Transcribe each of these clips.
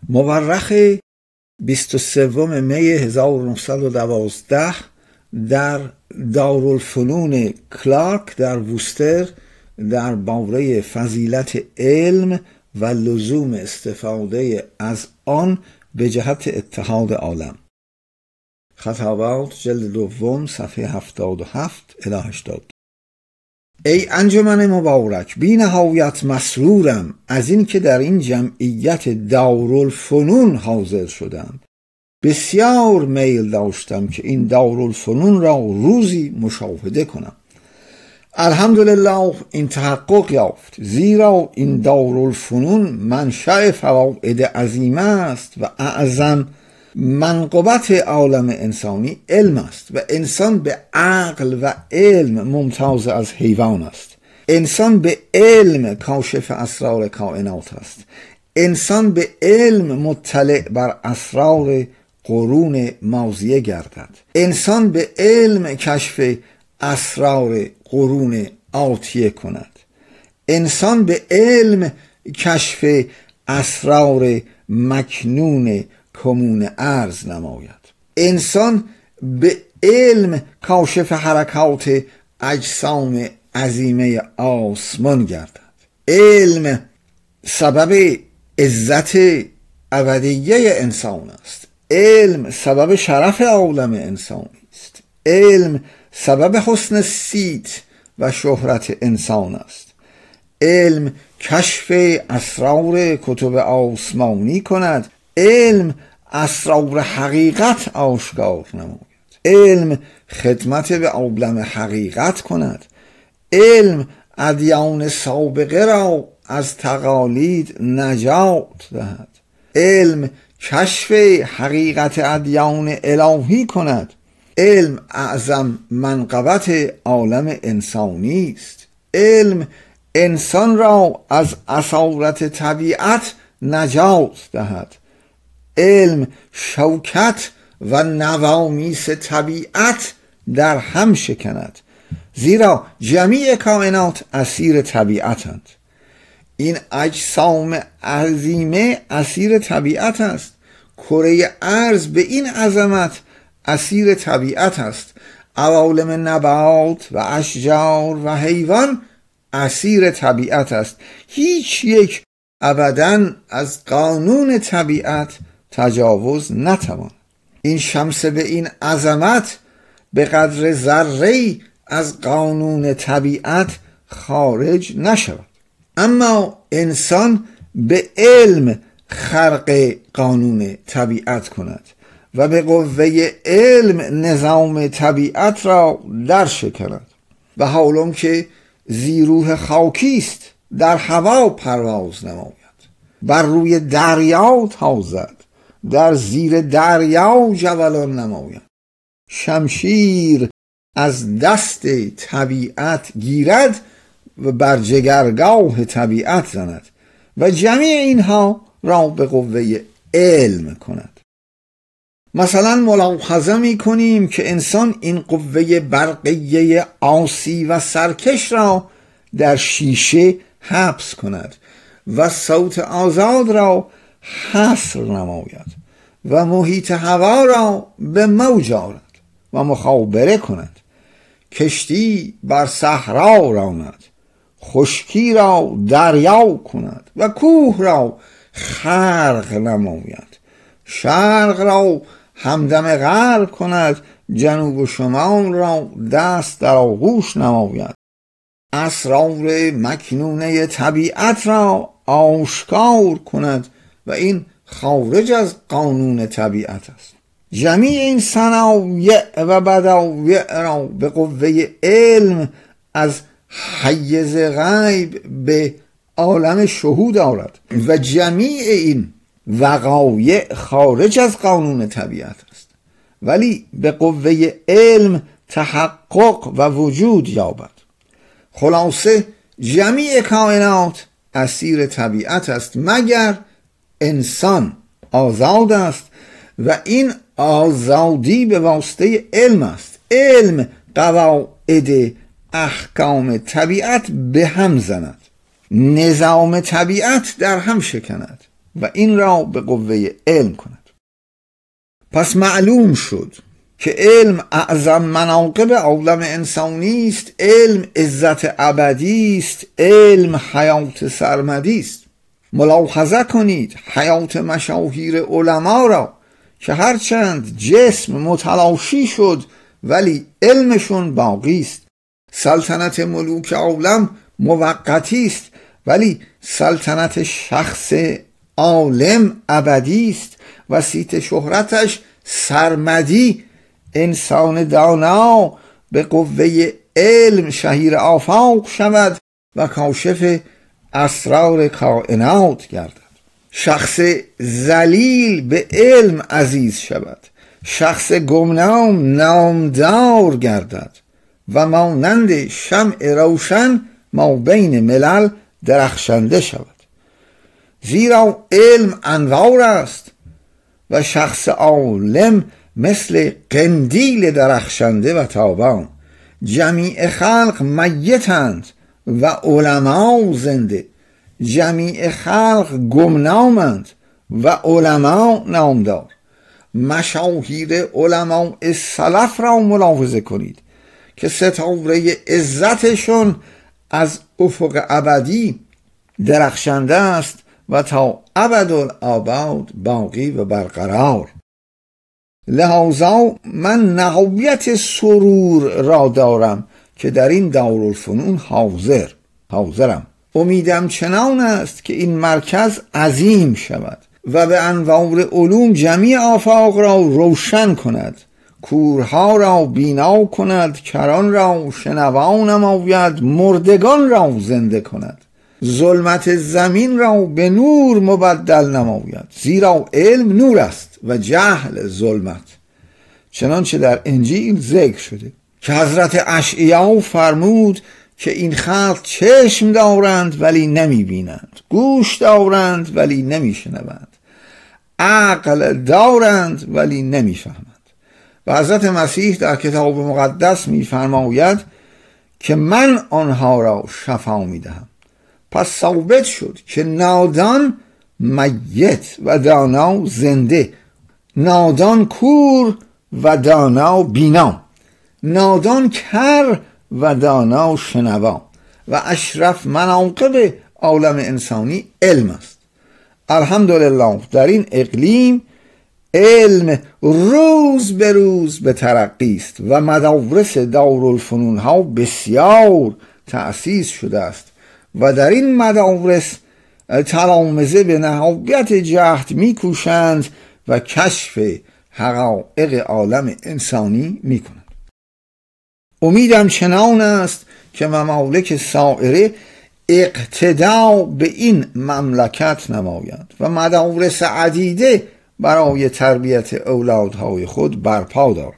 مورخ 23 می 1912 در دارالفنون کلارک در ووستر درباره فضیلت علم و لزوم استفاده از آن به جهت اتحاد عالم، خطابات جلد دوم صفحه 77 الی 80. ای انجمن مبارک، بی نهایت مسرورم از این که در این جمعیت دارالفنون حاضر شدم. بسیار میل داشتم که این دارالفنون را روزی مشاهده کنم. الحمدلله این تحقق یافت، زیرا این دارالفنون منشأ فواید عظیمه است و اعظم منقبت عالم انسانی علم است و انسان به عقل و علم ممتاز از حیوان است. انسان به علم کاشف اسرار کائنات است. انسان به علم مطلع بر اسرار قرون ماضیه گردد. انسان به علم کشف اسرار قرون آتیه کند. انسان به علم کشف اسرار مکنون کمون ارز نماید. انسان به علم کاشف حرکات اجسام عظیمه آسمان گردد. علم سبب عزت ابدیه انسان است. علم سبب شرف عالم انسانی است. علم سبب حسن صیت و شهرت انسان است. علم کشف اسرار کتب آسمانی کند. علم اسرار حقیقت آشکار نماید. علم خدمت به عالم حقیقت کند. علم ادیان سابقه را از تقالید نجات دهد. علم کشف حقیقت ادیان الهی کند. علم اعظم منقبت عالم انسانی است. علم انسان را از اسارت طبیعت نجات دهد. علم شوکت و نوامیس طبیعت در هم شکند، زیرا جمیع کائنات اسیر طبیعتند. این اجسام عظیمه اسیر طبیعت است. کره ارض به این عظمت اسیر طبیعت است. عوالم نبات و اشجار و حیوان اسیر طبیعت است. هیچ یک ابداً از قانون طبیعت تجاوز نتواند. این شمس به این عظمت به قدر ذره‌ای از قانون طبیعت خارج نشود. اما انسان به علم خرق قانون طبیعت کند و به قوه علم نظام طبیعت را در شکند. و حالم که زیروح خاکیست در هوا پرواز نماید، بر روی دریا تازد، در زیر دریا جولان نماید. شمشیر از دست طبیعت گیرد و بر جگرگاه طبیعت زند و جمیع اینها را به قوه علم کند. مثلا ملاحظه می کنیم که انسان این قوه برقیه عاصی و سرکش را در شیشه حبس کند و صوت آزاد را حصر نماید و محیط هوا را به موج آرد و مخابره کند. کشتی بر صحرا راند، خشکی را دریا کند و کوه را خرق نماید. شرق را همدم غرب کند، جنوب و شمال را دست در آغوش نماید. اسرار مکنونه طبیعت را آشکار کند و این خارج از قانون طبیعت است. جمیع این صنایع و بدایع را به قوه علم از حیز غیب به عالم شهود آورد و جمیع این وقایع خارج از قانون طبیعت است، ولی به قوه علم تحقق و وجود یابد. خلاصه جمیع کائنات اسیر طبیعت است مگر انسان آزاد است و این آزادی به واسطه علم است. علم قواعد احکام طبیعت به هم زند، نظام طبیعت در هم شکند. و این را به قوه علم کند. پس معلوم شد که علم اعظم مناقب عالم انسانی است، علم عزت ابدی است، علم حیات سرمدی است. ملاحظه کنید حیات مشاهیر علما را که هرچند جسم متلاشی شد ولی علمشون باقی است. سلطنت ملوک عالم موقتی است ولی سلطنت شخص عالم ابدی است و صیت شهرتش سرمدی. انسان دانا به قوه علم شهیر آفاق شود و کاشف اسرار کائنات گردد. شخص ذلیل به علم عزیز شود، شخص گمنام نامدار گردد و مانند شمع روشن ما بین ملل درخشنده شود. زیرا علم انوار است و شخص عالم مثل قندیل درخشنده و تابان. جمیع خلق میتند و علما زنده، جمیع خلق گمنامند و علما نامدار. مشاهیر علما سلف را ملاحظه کنید که ستاره عزتشون از افق ابدی درخشنده است و تا ابدالآباد باقی و برقرار. لذا من نهایت سرور را دارم که در این دارالفنون حاضرم. امیدم چنان است که این مرکز عظیم شود و به انوار علوم جمیع آفاق را روشن کند، کورها را بینا کند، کران را شنوا نماید، مردگان را زنده کند، ظلمت زمین را به نور مبدل نماید. زیرا علم نور است و جهل ظلمت، چنانچه در انجیل ذکر شده که حضرت اشعیا فرمود که این خلق چشم دارند ولی نمی بینند، گوش دارند ولی نمی شنوند، عقل دارند ولی نمی فهمند. و حضرت مسیح در کتاب مقدس می فرماید که من آنها را شفا می دهم. پس ثابت شد که نادان میت و دانا زنده، نادان کور و دانا بینا، نادان کر و دانا شنوا و اشرف مناقب عالم انسانی علم است. الحمدلله در این اقلیم علم روز به روز به ترقی است و مدارس دارالفنون ها بسیار تأسیس شده است و در این مدارس تلامذه به نهایت جهد میکوشند و کشف حقایق عالم انسانی میکنند. امیدم چنان است که ممالک سائره اقتدا به این مملکت نمایند و مدارس عدیده برای تربیت اولادهای خود برپا دارند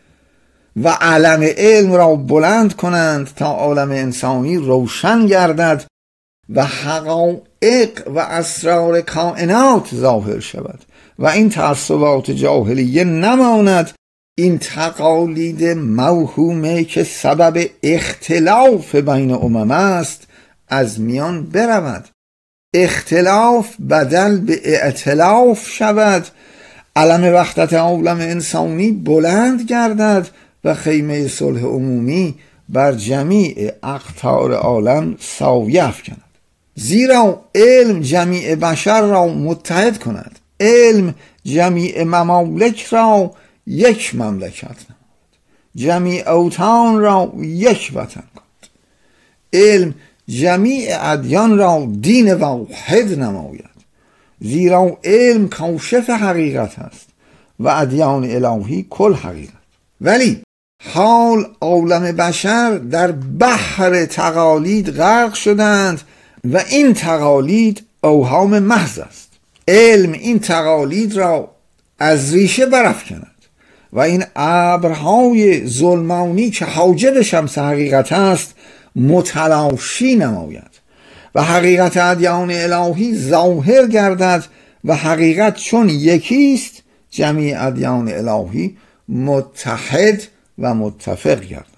و علم علم را بلند کنند تا عالم انسانی روشن گردد و حقایق و اسرار کائنات ظاهر شود و این تعصبات جاهلیه نماند، این تقالید موهومه که سبب اختلاف بین امم است از میان برود، اختلاف بدل به ائتلاف شود، علم وحدت عالم انسانی بلند گردد و خیمه صلح عمومی بر جمیع اقطار عالم سایه افکند. زیرا علم جمیع بشر را متحد کند، علم جمیع ممالک را یک مملکت نماید، جمیع اوطان را یک وطن کند، علم جمیع ادیان را دین واحد نماید. زیرا علم کاشف حقیقت است و ادیان الهی کل حقیقت. ولی حال عالم بشر در بحر تقالید غرق شدند و این تقالید اوهام محض است. علم این تقالید را از ریشه برافکند و این ابرهای ظلمانی که حاجب شمس حقیقت است متلاشی نماید و حقیقت ادیان الهی ظاهر گردد و حقیقت چون یکیست جمیع ادیان الهی متحد و متفق گردند.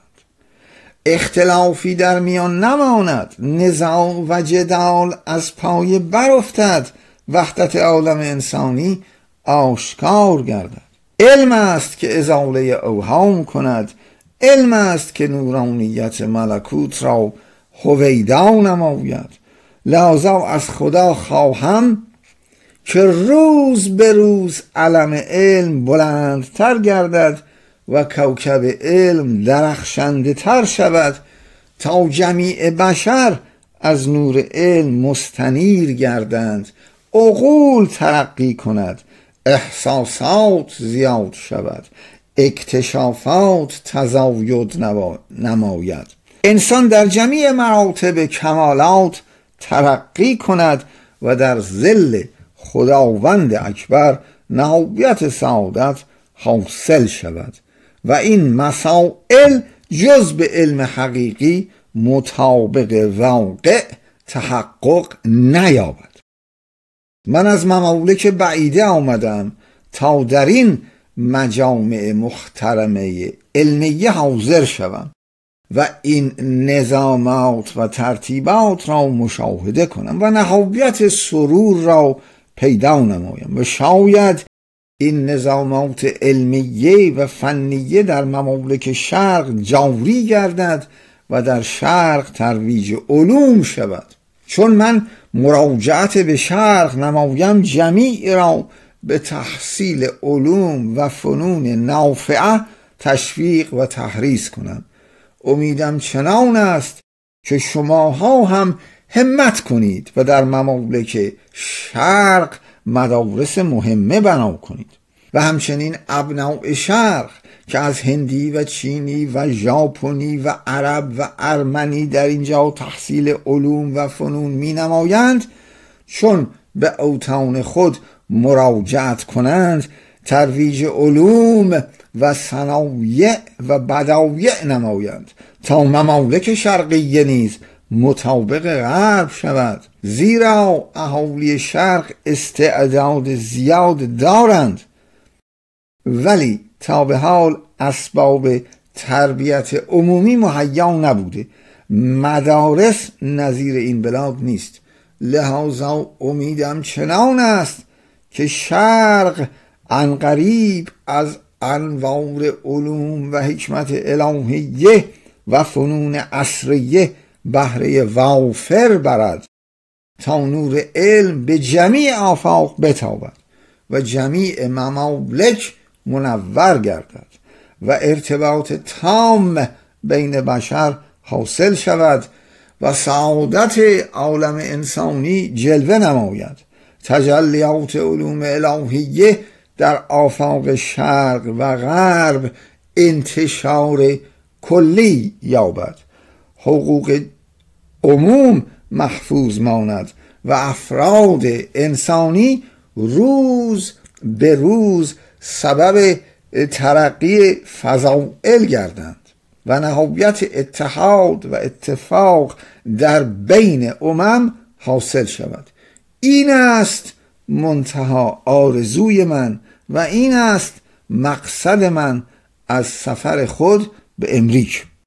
اختلافی در میان نماند، نزاع و جدال از پای برافتد وحدت عالم انسانی آشکار گردد. علم است که ازاله اوهام کند، علم است که نورانیت ملکوت را هویدا نماید. لذا از خدا خواهم که روز به روز علم علم بلندتر گردد و کوکب علم درخشنده تر شود، تا جمیع بشر از نور علم مستنیر گردند، عقول ترقی کند، احساسات زیاد شود، اکتشافات تزاید نماید، انسان در جمیع مراتب کمالات ترقی کند و در ظل خداوند اکبر نهایت سعادت حاصل شود و این مسائل جز به علم حقیقی مطابق واقع تحقق نیابد. من از ممالک بعیده آمدم تا در این مجامع محترمه علمیه حاضر شوم و این نظامات و ترتیبات را مشاهده کنم و نهایت سرور را پیدا نمایم و شاید این نظامات علمیه و فنیه در ممالک شرق جاری گردد و در شرق ترویج علوم شود. چون من مراجعت به شرق نمایم، جمیع را به تحصیل علوم و فنون نافعه تشویق و تحریض کنم. امیدم چنان است که شماها هم همت کنید و در ممالک شرق مدارس مهمه بنا کنید و همچنین ابناء شرق که از هندی و چینی و ژاپنی و عرب و ارمنی در اینجا تحصیل علوم و فنون می نمایند، چون به اوطان خود مراجعت کنند ترویج علوم و صنایع و بدایع نمایند تا ممالک شرقیه نیز مطابق غرب شود، زیرا اهالی شرق استعداد زیاد دارند ولی تا به حال اسباب تربیت عمومی مهیا نبوده. مدارس نظیر این بلاد نیست. لذا امیدم چنان است که شرق عنقریب از انوار علوم و حکمت الهیه و فنون عصریه بهره وافر برد تا نور علم به جمیع آفاق بتابد و جمیع ممالک منور گردد و ارتباط تام بین بشر حاصل شود و سعادت عالم انسانی جلوه نماید. تجلیات علوم الهیه در آفاق شرق و غرب انتشار کلی یابد، حقوق عموم محفوظ ماند و افراد انسانی روز به روز سبب ترقی فضائل گردند و نهایت اتحاد و اتفاق در بین امم حاصل شود. این است منتها آرزوی من و این است مقصد من از سفر خود به امریکا.